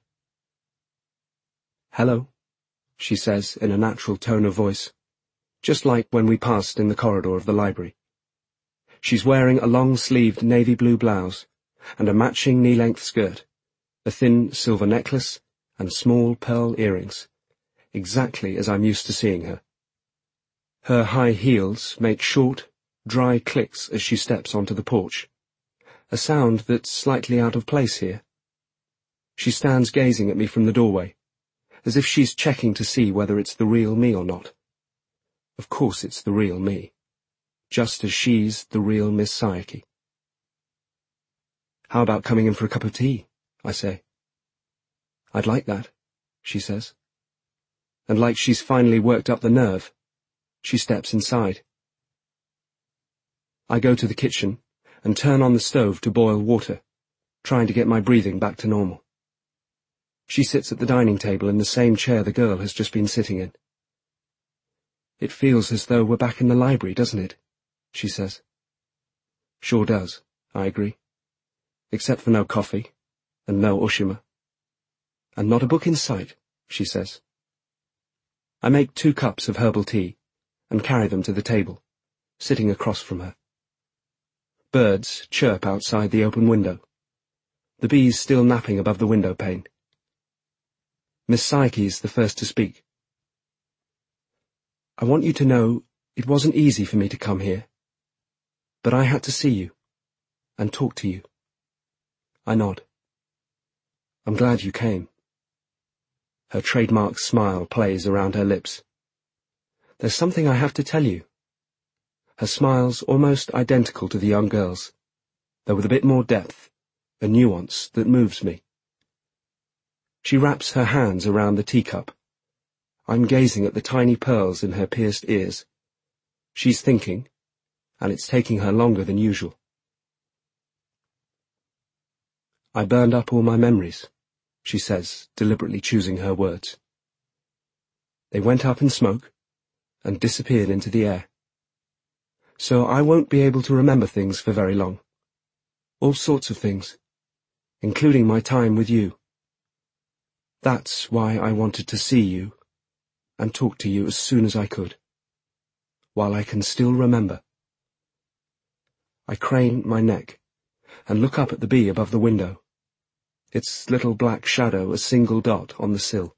Hello, she says in a natural tone of voice, just like when we passed in the corridor of the library. She's wearing a long-sleeved navy blue blouse and a matching knee-length skirt, a thin silver necklace, and small pearl earrings, exactly as I'm used to seeing her. Her high heels make short, dry clicks as she steps onto the porch, a sound that's slightly out of place here. She stands gazing at me from the doorway, as if she's checking to see whether it's the real me or not. Of course it's the real me, just as she's the real Miss Sayaki. How about coming in for a cup of tea? I say. I'd like that, she says. And like she's finally worked up the nerve, she steps inside. I go to the kitchen and turn on the stove to boil water, trying to get my breathing back to normal. She sits at the dining table in the same chair the girl has just been sitting in. It feels as though we're back in the library, doesn't it? She says. Sure does, I agree. Except for no coffee, and no Ushima. And not a book in sight, she says. I make 2 cups of herbal tea, and carry them to the table, sitting across from her. Birds chirp outside the open window, the bees still napping above the window pane. Miss Sayaki's the first to speak. I want you to know it wasn't easy for me to come here, but I had to see you, and talk to you. I nod. I'm glad you came. Her trademark smile plays around her lips. There's something I have to tell you. Her smile's almost identical to the young girl's, though with a bit more depth, a nuance that moves me. She wraps her hands around the teacup. I'm gazing at the tiny pearls in her pierced ears. She's thinking, and it's taking her longer than usual. I burned up all my memories, she says, deliberately choosing her words. They went up in smoke and disappeared into the air. So I won't be able to remember things for very long. All sorts of things, including my time with you. That's why I wanted to see you and talk to you as soon as I could, while I can still remember. I crane my neck and look up at the bee above the window, its little black shadow a single dot on the sill.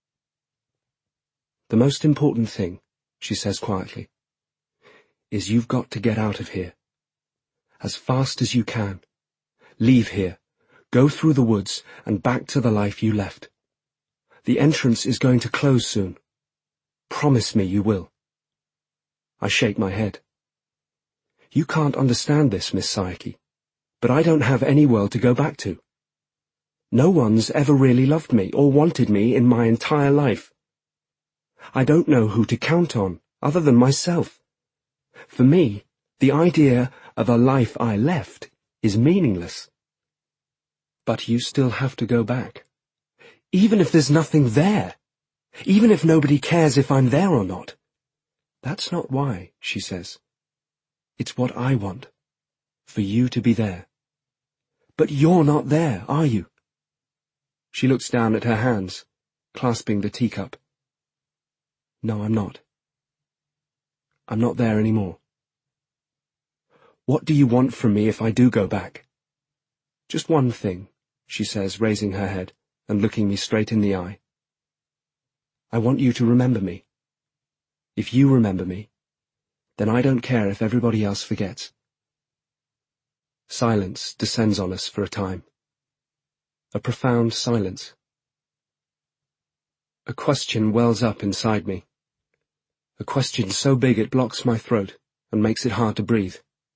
The most important thing, she says quietly, is you've got to get out of here. As fast as you can. Leave here. Go through the woods and back to the life you left. The entrance is going to close soon. Promise me you will. I shake my head. You can't understand this, Miss Sayaki, but I don't have any world to go back to. No one's ever really loved me or wanted me in my entire life. I don't know who to count on other than myself. For me, the idea of a life I left is meaningless. But you still have to go back. Even if there's nothing there. Even if nobody cares if I'm there or not. That's not why, she says. It's what I want. For you to be there. But you're not there, are you? She looks down at her hands, clasping the teacup. No, I'm not. I'm not there anymore. What do you want from me if I do go back? Just one thing, she says, raising her head and looking me straight in the eye. I want you to remember me. If you remember me, then I don't care if everybody else forgets. Silence descends on us for a time. A profound silence. A question wells up inside me. A question so big it blocks my throat and makes it hard to breathe.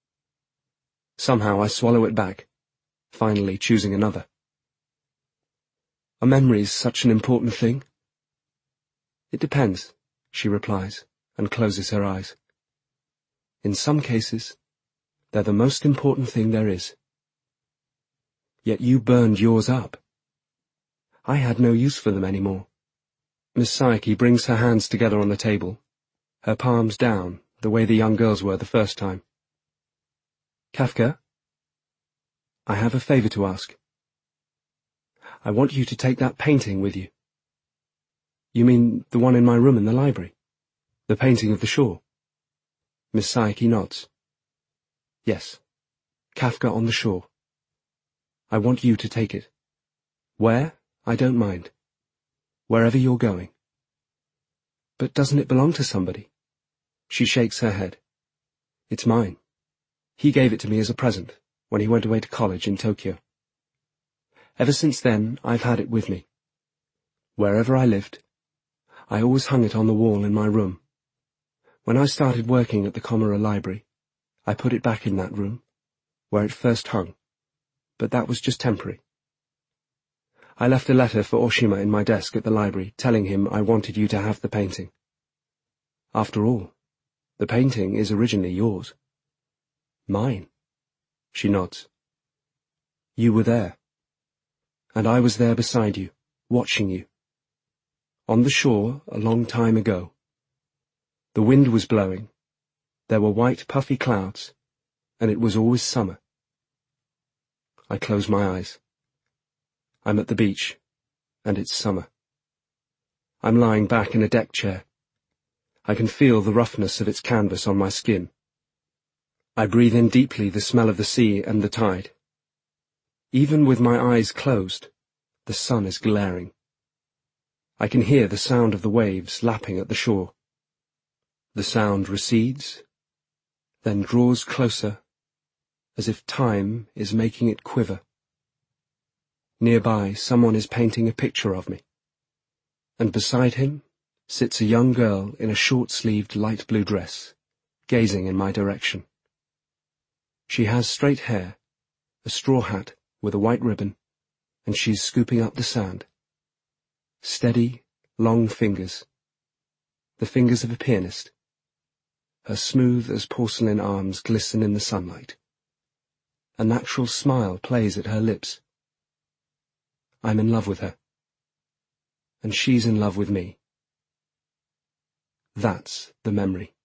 Somehow I swallow it back, finally choosing another. Are memories such an important thing? It depends, she replies, and closes her eyes. In some cases, they're the most important thing there is. Yet you burned yours up. I had no use for them anymore. Miss Sayaki brings her hands together on the table, her palms down, the way the young girls were the first time. Kafka, I have a favor to ask. I want you to take that painting with you. You mean the one in my room in the library? The painting of the shore? Miss Sayaki nods. Yes, Kafka on the shore. I want you to take it. Where? I don't mind. Wherever you're going. But doesn't it belong to somebody? She shakes her head. It's mine. He gave it to me as a present when he went away to college in Tokyo. Ever since then, I've had it with me. Wherever I lived, I always hung it on the wall in my room. When I started working at the Komura Library, I put it back in that room, where it first hung, but that was just temporary. I left a letter for Oshima in my desk at the library, telling him I wanted you to have the painting. After all, the painting is originally yours. Mine. She nods. You were there. And I was there beside you, watching you. On the shore, a long time ago. The wind was blowing. There were white, puffy clouds, and it was always summer. I close my eyes. I'm at the beach, and it's summer. I'm lying back in a deck chair. I can feel the roughness of its canvas on my skin. I breathe in deeply the smell of the sea and the tide. Even with my eyes closed, the sun is glaring. I can hear the sound of the waves lapping at the shore. The sound recedes, then draws closer, as if time is making it quiver. Nearby, someone is painting a picture of me, and beside him sits a young girl in a short-sleeved light blue dress, gazing in my direction. She has straight hair, a straw hat with a white ribbon, and she's scooping up the sand. Steady, long fingers, the fingers of a pianist. Her smooth as porcelain arms glisten in the sunlight. A natural smile plays at her lips. I'm in love with her. And she's in love with me. That's the memory.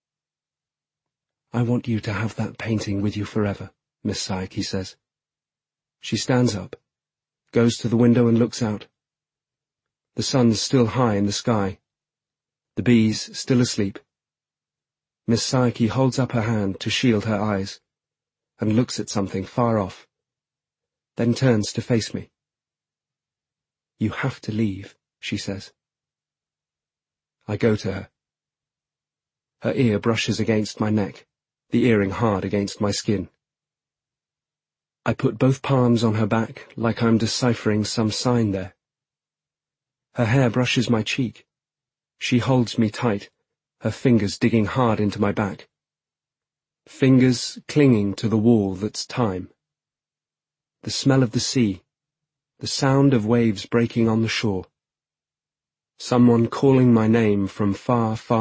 I want you to have that painting with you forever, Miss Sayaki says. She stands up, goes to the window and looks out. The sun's still high in the sky. The bees still asleep. Miss Sayaki holds up her hand to shield her eyes, and looks at something far off, then turns to face me. You have to leave, she says. I go to her. Her ear brushes against my neck, the earring hard against my skin. I put both palms on her back like I'm deciphering some sign there. Her hair brushes my cheek. She holds me tight, her fingers digging hard into my back. Fingers clinging to the wall that's time. The smell of the sea, the sound of waves breaking on the shore. Someone calling my name from far, far